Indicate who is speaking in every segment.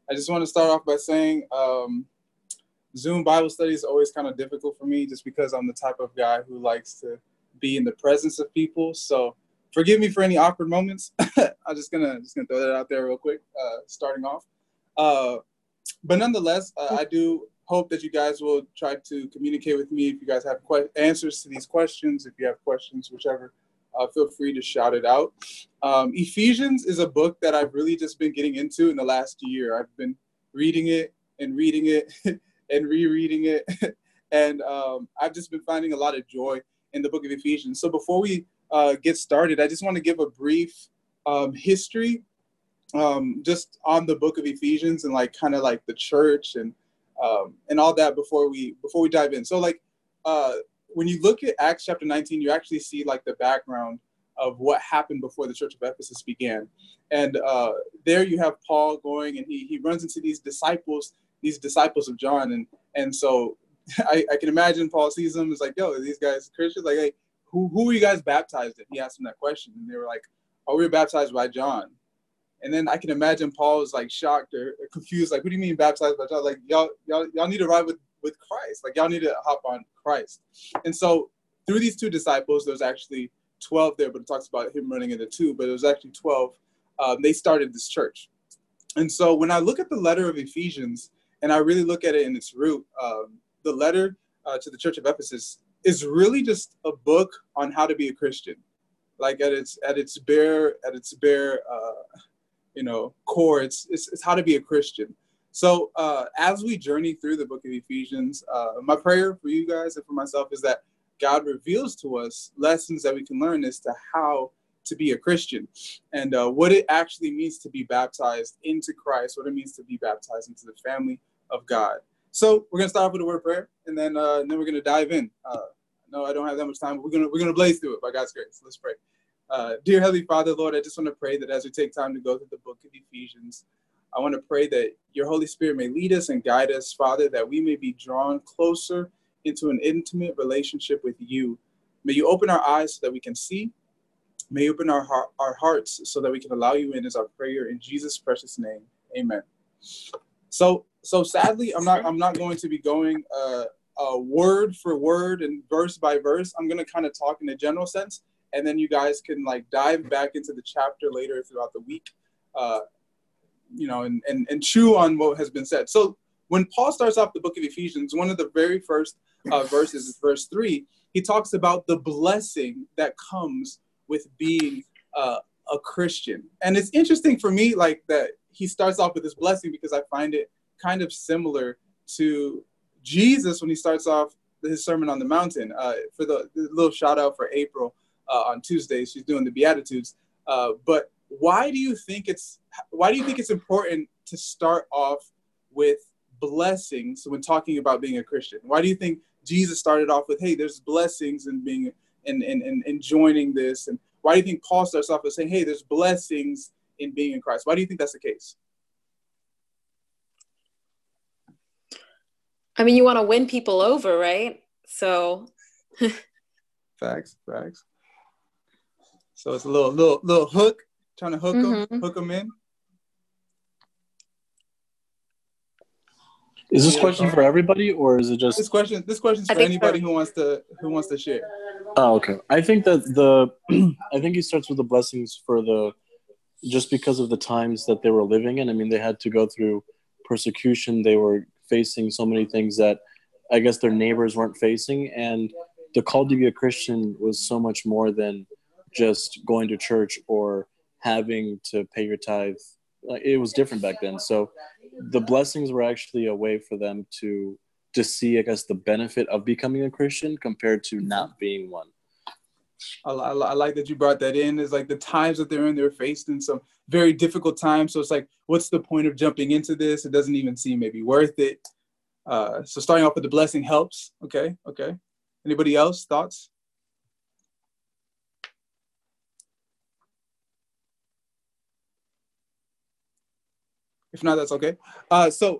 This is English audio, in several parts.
Speaker 1: I just want to start off by saying Zoom Bible study is always kind of difficult for me just because I'm the type of guy who likes to be in the presence of people. So forgive me for any awkward moments. I'm just gonna throw that out there real quick, starting off. But nonetheless, I do hope that you guys will try to communicate with me if you guys have answers to these questions. If you have questions, whichever, feel free to shout it out. Ephesians is a book that I've really just been getting into in the last year. I've been reading it and reading it and rereading it. And I've just been finding a lot of joy in the book of Ephesians. So before we get started, I just want to give a brief history just on the book of Ephesians and like kind of like the church and all that before we dive in. So like when you look at Acts chapter 19, you actually see like the background of what happened before the church of Ephesus began. And there you have Paul going and he runs into these disciples of John. And so I can imagine Paul sees them, is like, yo, are these guys Christians? Like, hey, who were you guys baptized in? He asked them that question. And they were like, oh, we were baptized by John. And then I can imagine Paul was like shocked or confused. Like, what do you mean baptized by John? Like, y'all need to ride with Christ. Like, y'all need to hop on Christ. And so through these two disciples, there's actually 12 there, but it talks about him running into two, but it was actually 12. They started this church. And so when I look at the letter of Ephesians and I really look at it in its root, the letter to the church of Ephesus is really just a book on how to be a Christian. Like at its bare core, it's how to be a Christian. So as we journey through the book of Ephesians, my prayer for you guys and for myself is that God reveals to us lessons that we can learn as to how to be a Christian and what it actually means to be baptized into Christ, what it means to be baptized into the family of God. So we're gonna start off with a word of prayer, and then we're gonna dive in. No, I don't have that much time. We're gonna blaze through it by God's grace. Let's pray. Dear Heavenly Father, Lord, I just want to pray that as we take time to go through the book of Ephesians, I want to pray that your Holy Spirit may lead us and guide us, Father, that we may be drawn closer into an intimate relationship with you. May you open our eyes so that we can see. May you open our hearts so that we can allow you in, as our prayer in Jesus' precious name. Amen. So sadly, I'm not going to be going word for word and verse by verse. I'm going to kind of talk in a general sense, and then you guys can like dive back into the chapter later throughout the week, and chew on what has been said. So when Paul starts off the book of Ephesians, one of the very first verses is verse 3. He talks about the blessing that comes with being a Christian. And it's interesting for me, like, that he starts off with this blessing because I find it kind of similar to Jesus when he starts off his Sermon on the Mountain. For the little shout out for April on Tuesdays, she's doing the Beatitudes. But why do you think it's important to start off with blessings when talking about being a Christian? Why do you think Jesus started off with, hey, there's blessings in being in joining this? And why do you think Paul starts off with saying, hey, there's blessings in being in Christ? Why do you think that's the case?
Speaker 2: I mean, you want to win people over, right? So
Speaker 1: facts. So it's a little hook, trying to hook them in.
Speaker 3: Is this question for everybody, or is it just
Speaker 1: this question's for anybody who wants to share?
Speaker 3: Oh, okay. I think that I think he starts with the blessings just because of the times that they were living in. I mean, they had to go through persecution. They were facing so many things that I guess their neighbors weren't facing, and the call to be a Christian was so much more than just going to church or having to pay your tithe. It was different back then. So the blessings were actually a way for them to see, I guess, the benefit of becoming a Christian compared to not being one.
Speaker 1: I like that you brought that in. It's like the times that they're faced in some very difficult times. So it's like, what's the point of jumping into this? It doesn't even seem maybe worth it. So starting off with the blessing helps. Okay. Anybody else? Thoughts? If not, that's okay. So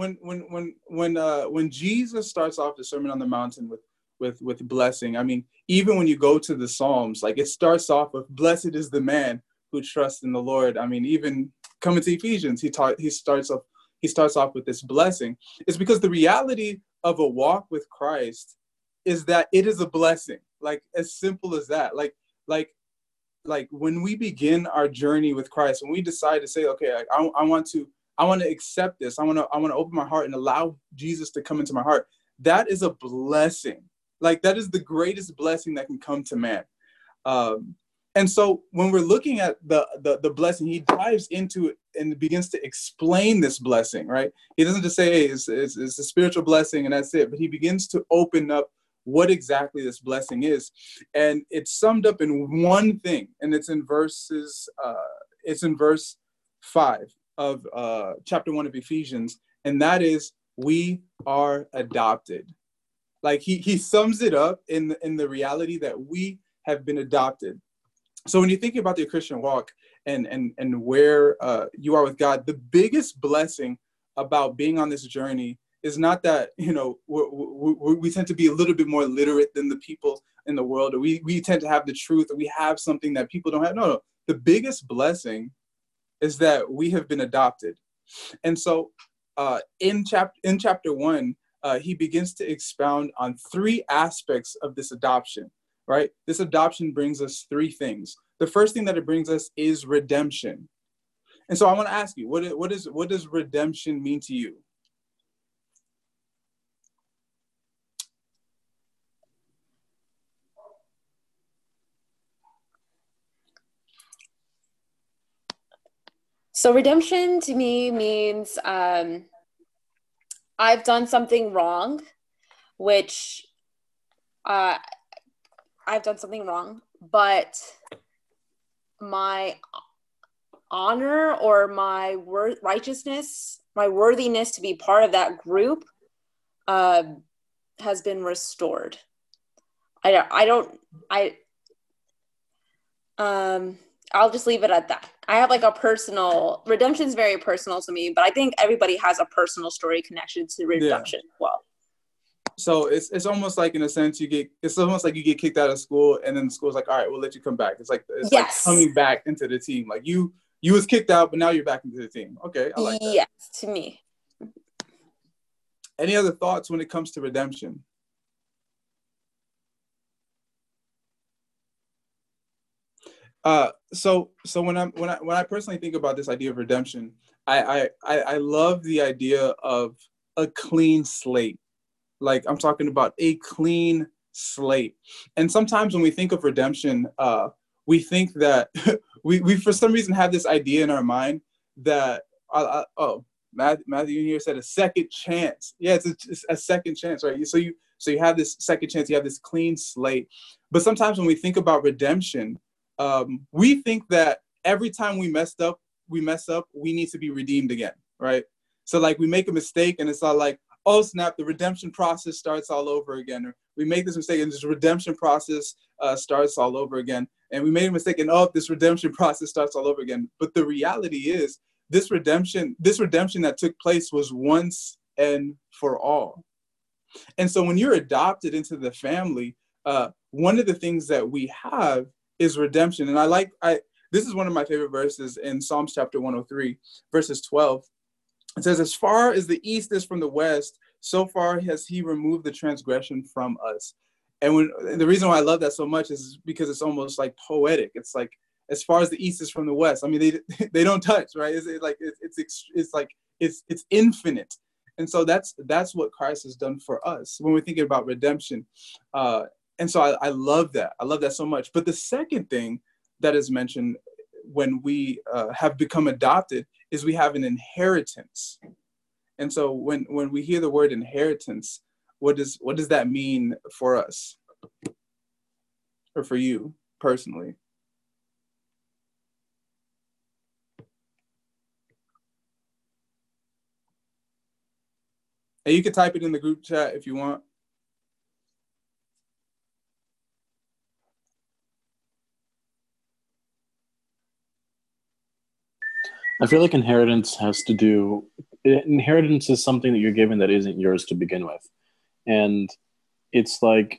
Speaker 1: when Jesus starts off the Sermon on the Mountain with blessing, I mean, even when you go to the Psalms, like it starts off with "Blessed is the man who trusts in the Lord." I mean, even coming to Ephesians, he starts off he starts off with this blessing, is because the reality of a walk with Christ is that it is a blessing. Like, as simple as that. Like when we begin our journey with Christ, when we decide to say, okay, I want to accept this. I want to open my heart and allow Jesus to come into my heart. That is a blessing. Like, that is the greatest blessing that can come to man. And so when we're looking at the blessing, he dives into it and begins to explain this blessing, right? He doesn't just say, hey, it's a spiritual blessing and that's it, but he begins to open up what exactly this blessing is. And it's summed up in one thing, and it's in verse 5 of chapter 1 of Ephesians, and that is, we are adopted. Like, he sums it up in the reality that we have been adopted. So when you think about your Christian walk and where you are with God, the biggest blessing about being on this journey is not that, you know, we tend to be a little bit more literate than the people in the world, or we tend to have the truth, or we have something that people don't have. No. The biggest blessing is that we have been adopted. And so in chapter 1, he begins to expound on 3 aspects of this adoption, right? This adoption brings us 3 things. The first thing that it brings us is redemption. And so I want to ask you, what does redemption mean to you?
Speaker 2: So redemption to me means I've done something wrong, which I've done something wrong, but my honor or my righteousness, my worthiness to be part of that group has been restored. I'll just leave it at that. I have like a personal, redemption is very personal to me, but I think everybody has a personal story connection to redemption as well.
Speaker 1: So it's almost like, in a sense, it's almost like you get kicked out of school, and then the school's like, all right, we'll let you come back. It's like like coming back into the team. Like you was kicked out, but now you're back into the team. Okay, I like that.
Speaker 2: Yes, to me.
Speaker 1: Any other thoughts when it comes to redemption? So when I personally think about this idea of redemption, I love the idea of a clean slate. Like, I'm talking about a clean slate. And sometimes when we think of redemption, we think that we for some reason have this idea in our mind that Matthew here said a second chance. Yeah, it's a second chance, right? So you have this second chance, you have this clean slate. But sometimes when we think about redemption, we think that every time we mess up, we need to be redeemed again, right? So like, we make a mistake and it's all like, oh snap, the redemption process starts all over again. Or we make this mistake and this redemption process starts all over again. And we made a mistake and this redemption process starts all over again. But the reality is, this redemption that took place was once and for all. And so when you're adopted into the family, one of the things that we have is redemption. And this is one of my favorite verses in Psalms chapter 103, verses 12. It says, as far as the east is from the west, so far has he removed the transgression from us. And the reason why I love that so much is because it's almost like poetic. It's like, as far as the east is from the west. I mean, they don't touch, right? It's infinite. And so that's what Christ has done for us when we're thinking about redemption. And so I love that. I love that so much. But the second thing that is mentioned when we have become adopted is we have an inheritance. And so when we hear the word inheritance, what does that mean for us, or for you personally? And you can type it in the group chat if you want.
Speaker 3: I feel like inheritance is something that you're given that isn't yours to begin with. And it's like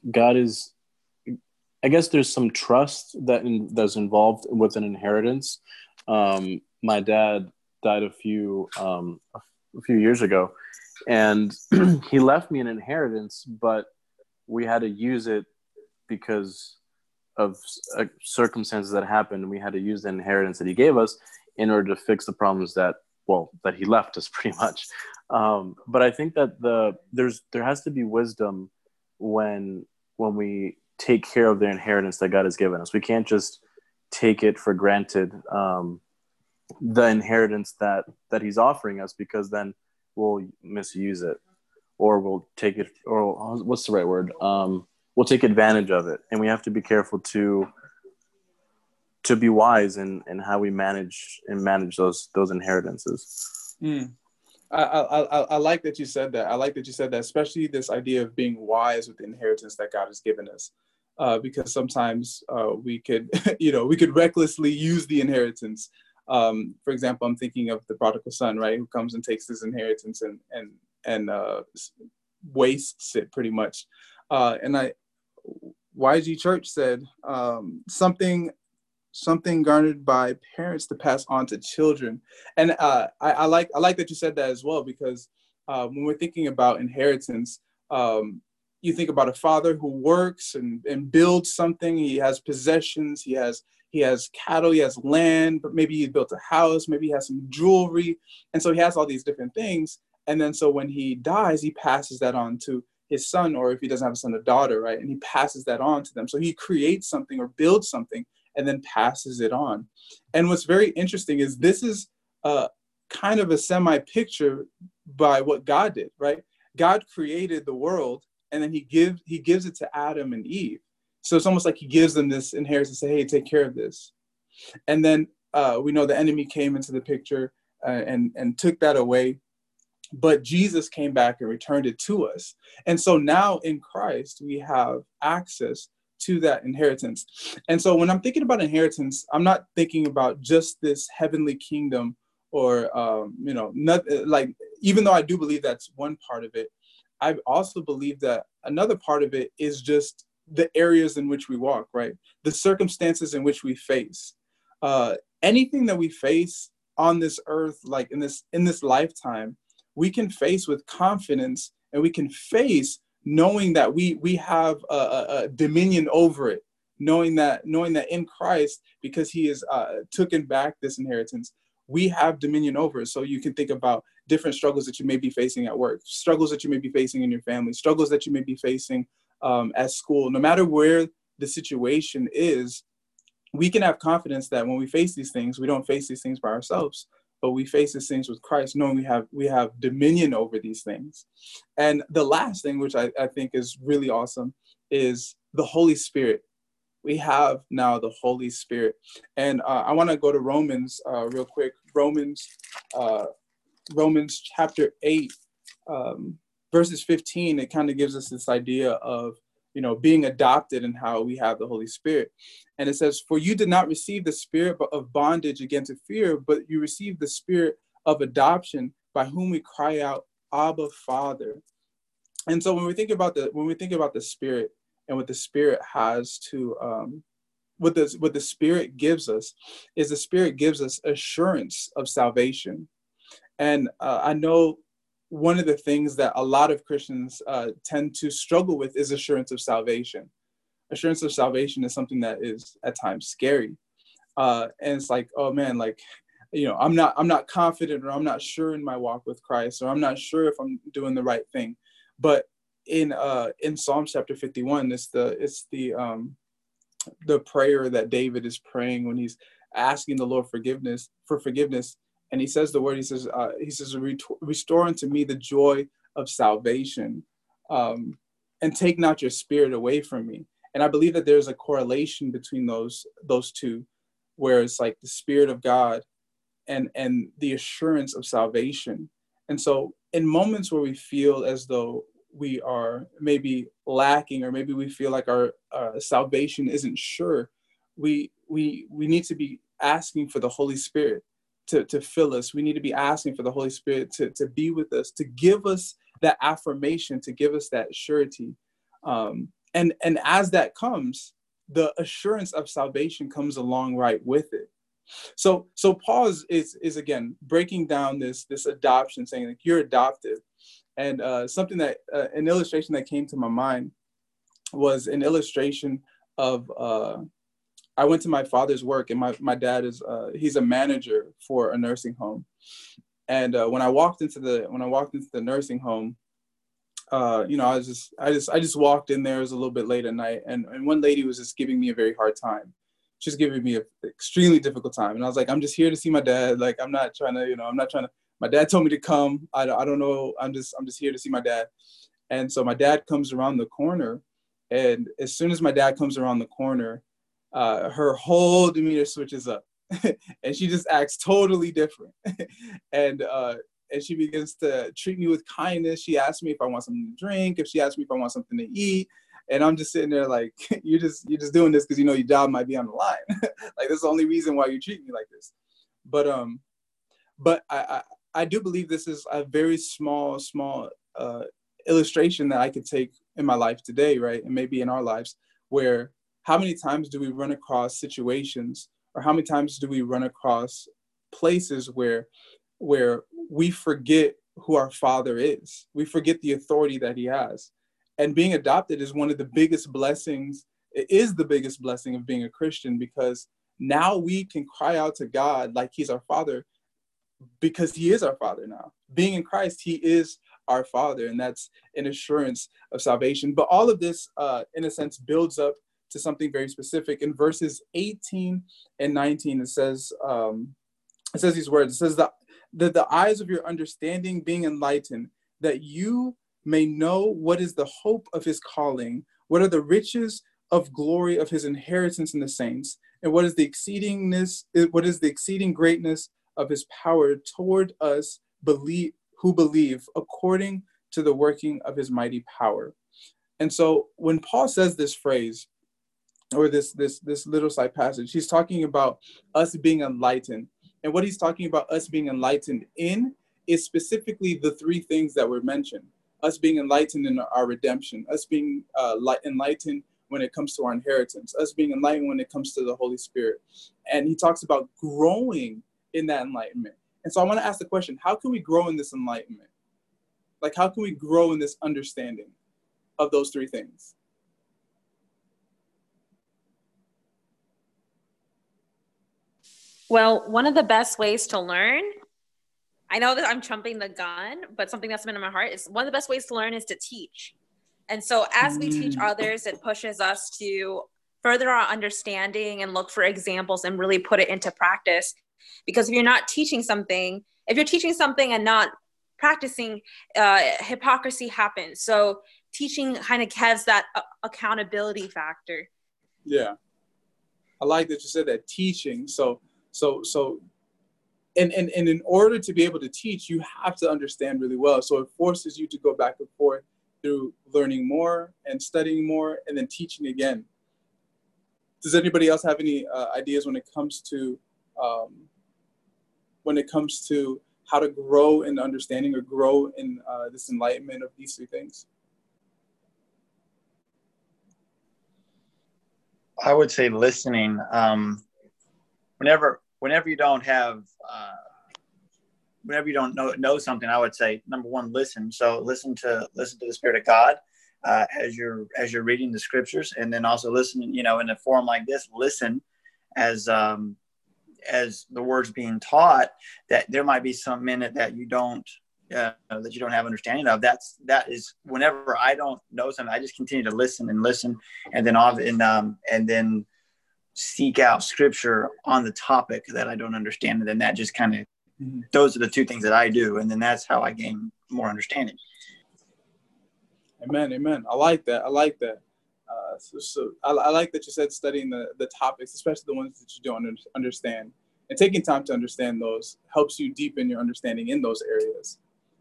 Speaker 3: I guess there's some trust that's involved with an inheritance. My dad died a a few years ago, and he left me an inheritance, but we had to use it because of circumstances that happened. We had to use the inheritance that he gave us in order to fix the problems that he left us, pretty much. But I think that there has to be wisdom when we take care of the inheritance that God has given us. We can't just take it for granted, the inheritance that he's offering us, because then we'll misuse it, or we'll take it, or what's the right word? We'll take advantage of it. And we have to be careful to be wise in how we manage those inheritances.
Speaker 1: I like that you said that. I like that you said that, especially this idea of being wise with the inheritance that God has given us. Because sometimes we could, we could recklessly use the inheritance. For example, I'm thinking of the prodigal son, right, who comes and takes his inheritance and wastes it pretty much. YG Church said something garnered by parents to pass on to children, and I like that you said that as well, because when we're thinking about inheritance, you think about a father who works and builds something. He has possessions. He has cattle. He has land. But maybe he built a house. Maybe he has some jewelry, and so he has all these different things. And then so when he dies, he passes that on to his son, or if he doesn't have a son, a daughter, right? And he passes that on to them. So he creates something or builds something and then passes it on. And what's very interesting is this is kind of a semi-picture by what God did, right? God created the world, and then he gives it to Adam and Eve. So it's almost like he gives them this inheritance to say, hey, take care of this. And then we know the enemy came into the picture and took that away. But Jesus came back and returned it to us. And so now in Christ, we have access to that inheritance. And so when I'm thinking about inheritance, I'm not thinking about just this heavenly kingdom or, not, like, even though I do believe that's one part of it, I also believe that another part of it is just the areas in which we walk, right? The circumstances in which we face. Anything that we face on this earth, like in this lifetime, we can face with confidence, and we can face knowing that we have a dominion over it, knowing that in Christ, because he has taken back this inheritance, we have dominion over it. So you can think about different struggles that you may be facing at work, struggles that you may be facing in your family, struggles that you may be facing at school. No matter where the situation is, we can have confidence that when we face these things, we don't face these things by ourselves, but we face these things with Christ, knowing we have dominion over these things. And the last thing, which I think is really awesome, is the Holy Spirit. We have now the Holy Spirit. And I want to go to Romans real quick. Romans chapter 8, verses 15, it kind of gives us this idea of, being adopted and how we have the Holy Spirit. And it says, for you did not receive the spirit of bondage again to fear, but you received the spirit of adoption, by whom we cry out, Abba, Father. And so when we think about the Spirit and what the Spirit has to, what the Spirit gives us is the Spirit gives us assurance of salvation. And I know one of the things that a lot of Christians tend to struggle with is assurance of salvation. Assurance of salvation is something that is at times scary. And it's like, oh man, like, I'm not confident, or I'm not sure in my walk with Christ, or I'm not sure if I'm doing the right thing. But in Psalm chapter 51, it's the prayer that David is praying when he's asking the Lord for forgiveness. And he says the word, he says, restore unto me the joy of salvation, and take not your spirit away from me. And I believe that there's a correlation between those two, where it's like the Spirit of God and the assurance of salvation. And so in moments where we feel as though we are maybe lacking, or maybe we feel like our salvation isn't sure, we need to be asking for the Holy Spirit to fill us. We need to be asking for the Holy Spirit to be with us, to give us that affirmation, to give us that surety. And as that comes, the assurance of salvation comes along right with it. So Paul is again breaking down this adoption, saying like you're adopted, and something that an illustration that came to my mind was an illustration of I went to my father's work, and my dad is he's a manager for a nursing home, and when I walked into the nursing home, you know, I just walked in there. It was a little bit late at night, and one lady was just giving me a very hard time. She's giving me an extremely difficult time, and I was like, I'm just here to see my dad. Like, I'm not trying to. My dad told me to come. I don't know. I'm just here to see my dad. And so my dad comes around the corner, and as soon as my dad comes around the corner, her whole demeanor switches up, and she just acts totally different. and she begins to treat me with kindness. She asks me if I want something to drink, if she asks me if I want something to eat. And I'm just sitting there like, you're just doing this because you know your job might be on the line. Like, that's the only reason why you treat me like this. But I do believe this is a very small illustration that I could take in my life today, right? And maybe in our lives, where how many times do we run across situations, or how many times do we run across places where we forget who our Father is. We forget the authority that he has. And being adopted is one of the biggest blessings. It is the biggest blessing of being a Christian, because now we can cry out to God like he's our Father, because he is our Father now. Being in Christ, he is our Father, and that's an assurance of salvation. But all of this, in a sense, builds up to something very specific. In verses 18 and 19, it says these words. It says that the eyes of your understanding being enlightened, that you may know what is the hope of his calling, what are the riches of glory of his inheritance in the saints, and what is the exceeding greatness of his power toward us who believe, according to the working of his mighty power. And so when Paul says this phrase, or this little side passage, he's talking about us being enlightened. And what he's talking about us being enlightened in is specifically the three things that were mentioned. Us being enlightened in our redemption, us being enlightened when it comes to our inheritance, us being enlightened when it comes to the Holy Spirit. And he talks about growing in that enlightenment. And so I want to ask the question, how can we grow in this enlightenment? Like, how can we grow in this understanding of those three things?
Speaker 2: Well, one of the best ways to learn, I know that I'm jumping the gun, but something that's been in my heart is one of the best ways to learn is to teach. And so as we teach others, it pushes us to further our understanding and look for examples and really put it into practice. Because if you're not teaching something, if you're teaching something and not practicing, hypocrisy happens. So teaching kind of has that accountability factor.
Speaker 1: Yeah. I like that you said that, teaching. So and in order to be able to teach, you have to understand really well. So it forces you to go back and forth through learning more and studying more and then teaching again. Does anybody else have any ideas when it comes to how to grow in understanding or grow in this enlightenment of these three things?
Speaker 4: I would say listening. Whenever you don't have, whenever you don't know something, I would say number one, listen. So listen to the Spirit of God as you're reading the scriptures, and then also listen. You know, in a forum like this, listen as the words being taught. That there might be some in it that you don't have understanding of. That is whenever I don't know something, I just continue to listen, and then seek out scripture on the topic that I don't understand. And then that just kind of, those are the two things that I do. And then that's how I gain more understanding.
Speaker 1: Amen. I like that. So I like that you said studying the topics, especially the ones that you don't understand, and taking time to understand those helps you deepen your understanding in those areas.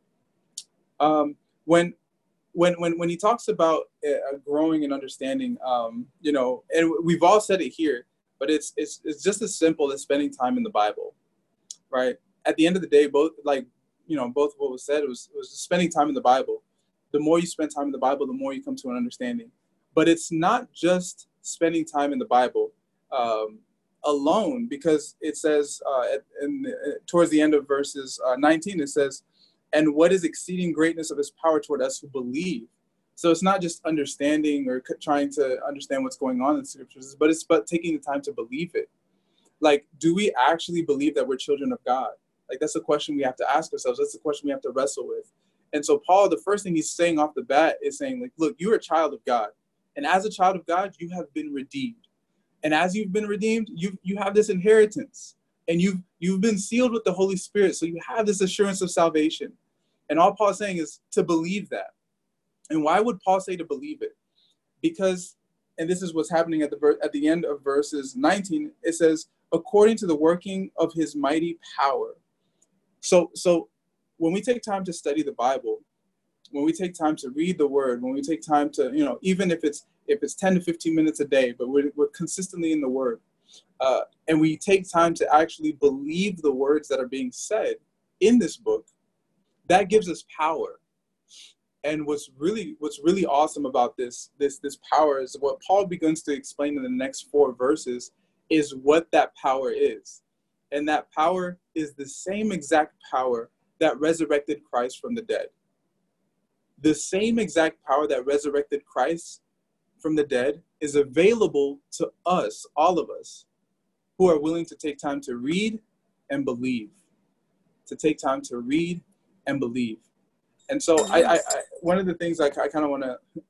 Speaker 1: When he talks about growing and understanding, you know, and we've all said it here, but it's just as simple as spending time in the Bible, right? At the end of the day, both what was said was spending time in the Bible. The more you spend time in the Bible, the more you come to an understanding. But it's not just spending time in the Bible. alone, because it says towards the end of verses 19, it says, and what is exceeding greatness of his power toward us who believe. So it's not just understanding or trying to understand what's going on in scriptures, but it's taking the time to believe it. Like, do we actually believe that we're children of God? Like, that's the question we have to ask ourselves. That's the question we have to wrestle with. And so Paul, the first thing he's saying off the bat is saying, like, look, you're a child of God. And as a child of God, you have been redeemed. And as you've been redeemed, you have this inheritance. And you've been sealed with the Holy Spirit. So you have this assurance of salvation. And all Paul's saying is to believe that. And why would Paul say to believe it? Because, and this is what's happening at the end of verses 19, it says, according to the working of his mighty power. So when we take time to study the Bible, when we take time to read the word, when we take time to, even if it's 10 to 15 minutes a day, but we're consistently in the word, and we take time to actually believe the words that are being said in this book, that gives us power. And what's really awesome about this power is what Paul begins to explain in the next 4 verses is what that power is. And that power is the same exact power that resurrected Christ from the dead. The same exact power that resurrected Christ from the dead is available to us, all of us, who are willing to take time to read and believe. To take time to read and believe. And so I one of the things I want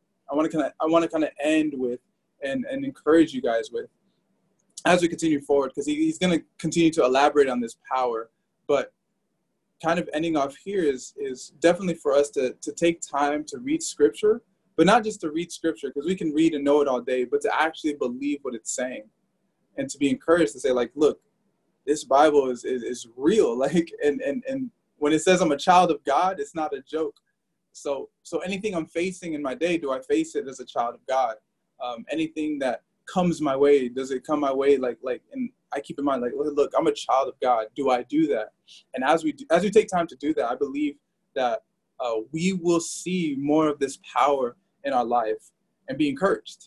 Speaker 1: to end with and encourage you guys with as we continue forward, because he's going to continue to elaborate on this power, but kind of ending off here is definitely for us to take time to read scripture, but not just to read scripture, because we can read and know it all day, but to actually believe what it's saying and to be encouraged to say, like, look, this Bible is real. Like, and when it says I'm a child of God, it's not a joke. So anything I'm facing in my day, do I face it as a child of God? Anything that comes my way, does it come my way like, and I keep in mind, like, look, I'm a child of God. Do I do that? And as we take time to do that, I believe that we will see more of this power in our life and be encouraged.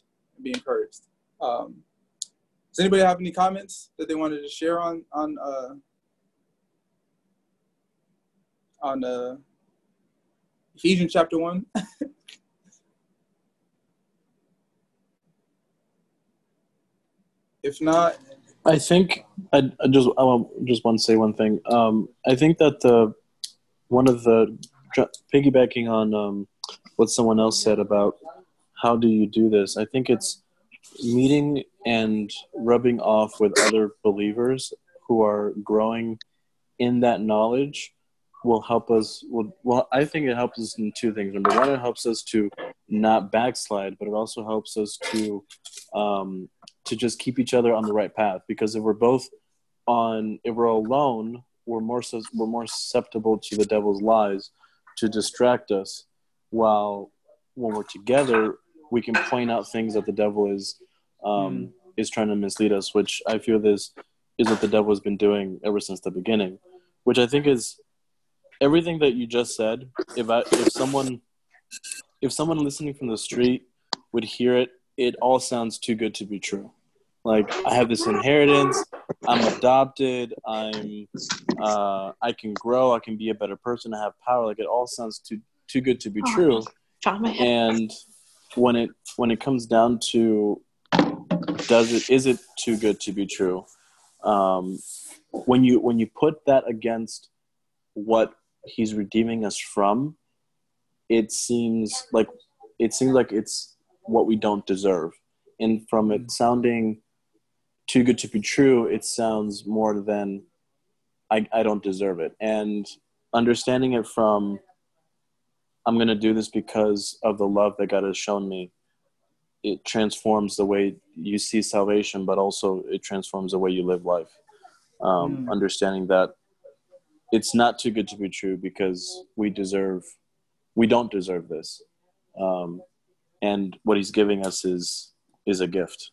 Speaker 1: Does anybody have any comments that they wanted to share on Ephesians chapter 1? If not,
Speaker 3: I think I just want to say one thing. I think that piggybacking on what someone else said about how do you do this, I think it's meeting and rubbing off with other believers who are growing in that knowledge will help us. Well, I think it helps us in 2 things. Number one, it helps us to not backslide, but it also helps us to just keep each other on the right path. Because if we're alone, we're more susceptible to the devil's lies to distract us. While when we're together, we can point out things that the devil is trying to mislead us, which I feel this is what the devil has been doing ever since the beginning, which I think is everything that you just said. If someone listening from the street would hear it, it all sounds too good to be true. Like, I have this inheritance, I'm adopted, I can grow, I can be a better person, I have power. Like, it all sounds too good to be true. And when it comes down to is it too good to be true? When you put that against what he's redeeming us from, it seems like it's what we don't deserve. And from it sounding too good to be true, it sounds more than I don't deserve it. And understanding it from I'm going to do this because of the love that God has shown me, it transforms the way you see salvation, but also it transforms the way you live life. Understanding that it's not too good to be true because we don't deserve this. And what he's giving us is a gift.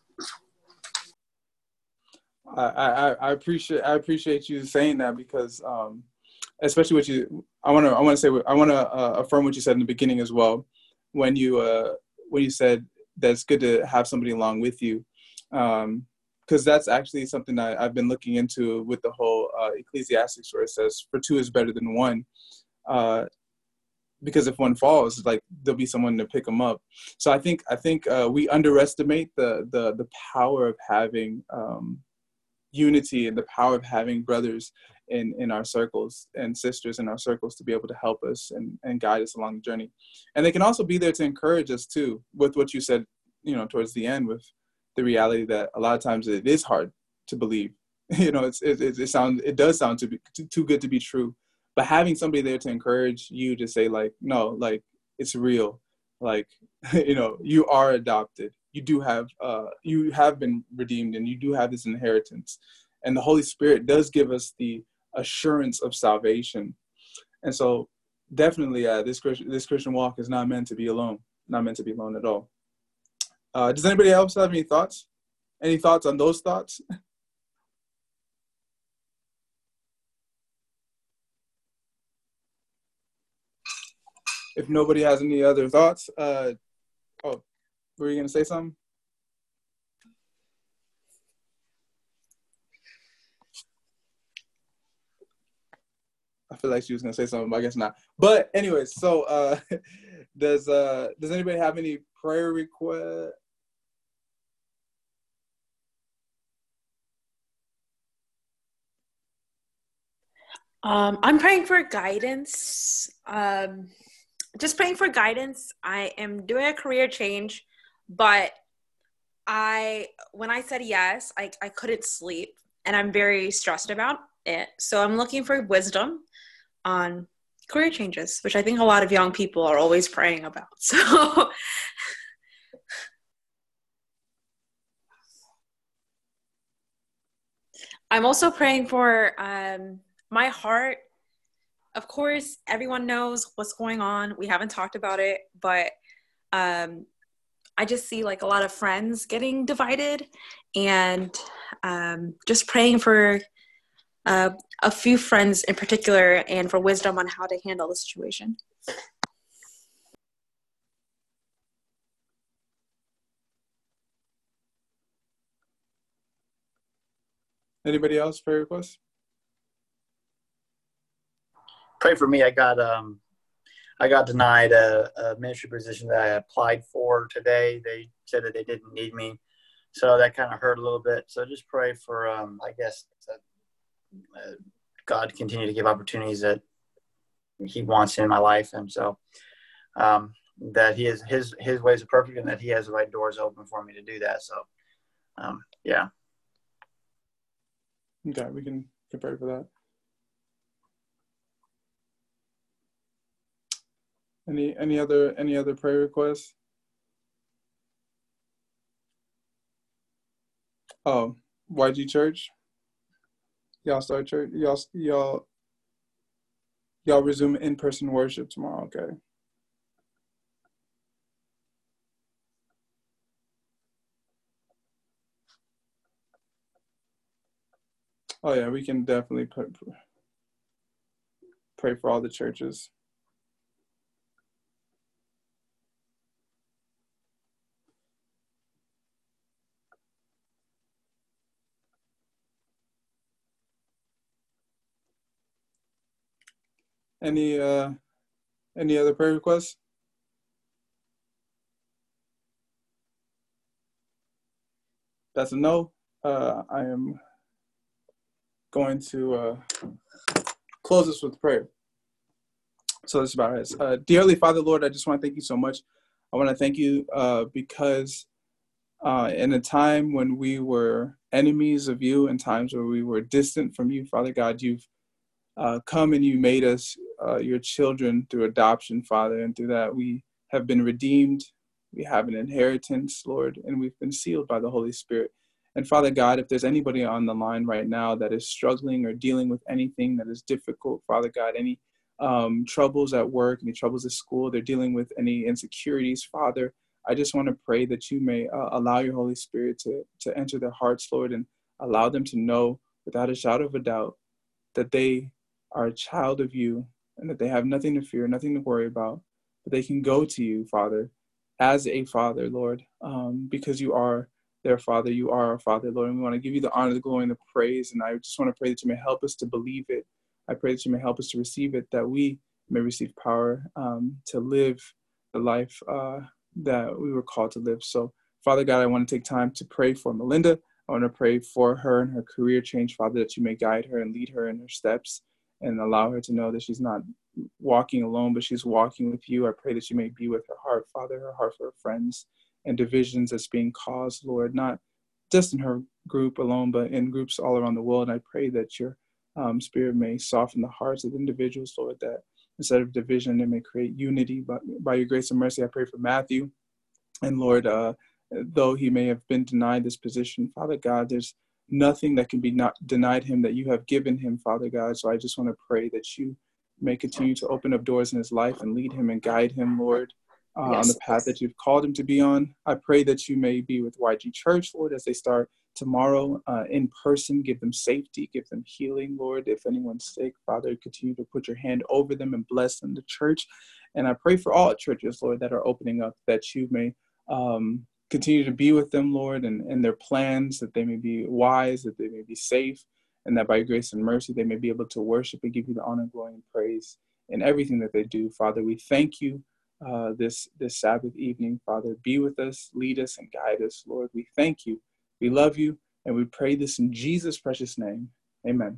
Speaker 1: I appreciate you saying that, because especially I want to affirm what you said in the beginning as well, when you said that it's good to have somebody along with you, because that's actually something I've been looking into with the whole Ecclesiastics, where it says, "For two is better than one." Because if one falls, like there'll be someone to pick them up. So I think we underestimate the power of having unity and the power of having brothers in our circles and sisters in our circles to be able to help us and guide us along the journey. And they can also be there to encourage us too, with what you said, towards the end, with the reality that a lot of times it is hard to believe. It does sound too good to be true. But having somebody there to encourage you to say, like, no, like, it's real. Like, you are adopted. You have been redeemed, and you do have this inheritance. And the Holy Spirit does give us the assurance of salvation. And so definitely this Christian walk is not meant to be alone, not meant to be alone at all. Does anybody else have any thoughts? Any thoughts on those thoughts? If nobody has any other thoughts, were you going to say something? I feel like she was going to say something, but I guess not. But anyways, so does anybody have any prayer requests?
Speaker 2: I'm praying for guidance. Just praying for guidance. I am doing a career change, but when I said yes, I couldn't sleep, and I'm very stressed about it. So I'm looking for wisdom on career changes, which I think a lot of young people are always praying about. So I'm also praying for my heart. Of course, everyone knows what's going on. We haven't talked about it, but I just see like a lot of friends getting divided, and just praying for a few friends in particular, and for wisdom on how to handle the situation.
Speaker 1: Anybody else prayer requests?
Speaker 4: Pray for me. I got denied a ministry position that I applied for today. They said that they didn't need me, so that kind of hurt a little bit. So just pray for I guess that God continue to give opportunities that He wants in my life, and so that His ways are perfect, and that He has the right doors open for me to do that. So yeah.
Speaker 1: Okay, we can pray for that. Any other prayer requests? Oh, YG Church. Y'all start church. Y'all resume in-person worship tomorrow. Okay. Oh yeah, we can definitely pray for all the churches. Any other prayer requests? That's a no. I am going to close this with prayer. So this is about it. Dear Heavenly Father, Lord, I just want to thank you so much. I want to thank you because in a time when we were enemies of you, in times where we were distant from you, Father God, you've come and you made us your children through adoption, Father, and through that we have been redeemed. We have an inheritance, Lord, and we've been sealed by the Holy Spirit. And Father God, if there's anybody on the line right now that is struggling or dealing with anything that is difficult, Father God, any troubles at work, any troubles at school, they're dealing with any insecurities, Father, I just want to pray that you may allow your Holy Spirit to enter their hearts, Lord, and allow them to know without a shadow of a doubt that they are a child of you and that they have nothing to fear, nothing to worry about, but they can go to you, Father, as a father, Lord, because you are there, Father. You are our Father, Lord, and we want to give you the honor, the glory, and the praise. And I just want to pray that you may help us to believe it. I pray that you may help us to receive it, that we may receive power to live the life that we were called to live. So, Father God, I want to take time to pray for Melinda. I want to pray for her and her career change, Father, that you may guide her and lead her in her steps and allow her to know that she's not walking alone, but she's walking with you. I pray that you may be with her heart, Father, her heart for her friends and divisions that's being caused, Lord, not just in her group alone, but in groups all around the world. And I pray that your Spirit may soften the hearts of individuals, Lord, that instead of division, they may create unity. But by your grace and mercy, I pray for Matthew. And Lord, though he may have been denied this position, Father God, there's nothing that can be not denied him that you have given him, Father God. So I just want to pray that you may continue to open up doors in his life and lead him and guide him, Lord, on the path that you've called him to be on. I pray that you may be with YG Church, Lord, as they start tomorrow in person. Give them safety, give them healing, Lord. If anyone's sick, Father, continue to put your hand over them and bless them, the church. And I pray for all churches, Lord, that are opening up, that you may continue to be with them, Lord, and their plans, that they may be wise, that they may be safe, and that by your grace and mercy, they may be able to worship and give you the honor, glory, and praise in everything that they do. Father, we thank you this Sabbath evening. Father, be with us, lead us, and guide us, Lord. We thank you. We love you, and we pray this in Jesus' precious name. Amen.